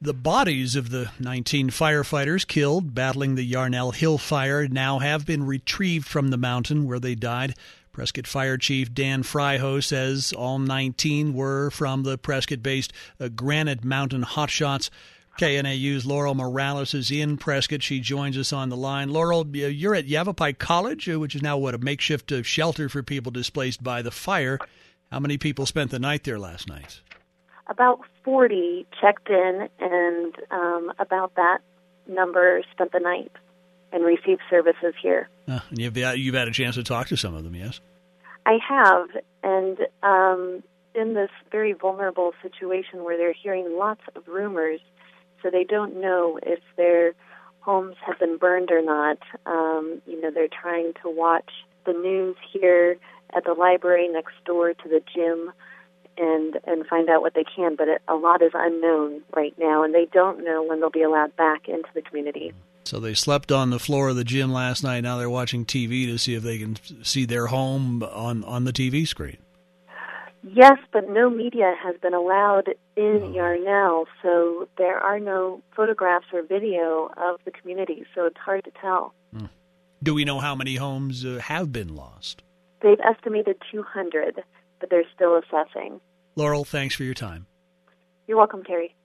The bodies of the 19 firefighters killed battling the Yarnell Hill fire now have been retrieved from the mountain where they died. Prescott Fire Chief Dan Fryho says all 19 were from the Prescott-based Granite Mountain Hotshots. KNAU's Laurel Morales is in Prescott. She joins us on the line. Laurel, you're at Yavapai College, which is now, a makeshift shelter for people displaced by the fire. How many people spent the night there last night? About 40 checked in, and about that number spent the night and received services here. And you've had a chance to talk to some of them, yes? I have, and in this very vulnerable situation where they're hearing lots of rumors, so they don't know if their homes have been burned or not. They're trying to watch the news here at the library next door to the gym and find out what they can, but a lot is unknown right now, and they don't know when they'll be allowed back into the community. So they slept on the floor of the gym last night. Now they're watching TV to see if they can see their home on the TV screen. Yes, but no media has been allowed in Yarnell, so there are no photographs or video of the community, so it's hard to tell. Do we know how many homes have been lost? They've estimated 200, but they're still assessing. Laurel, thanks for your time. You're welcome, Terry.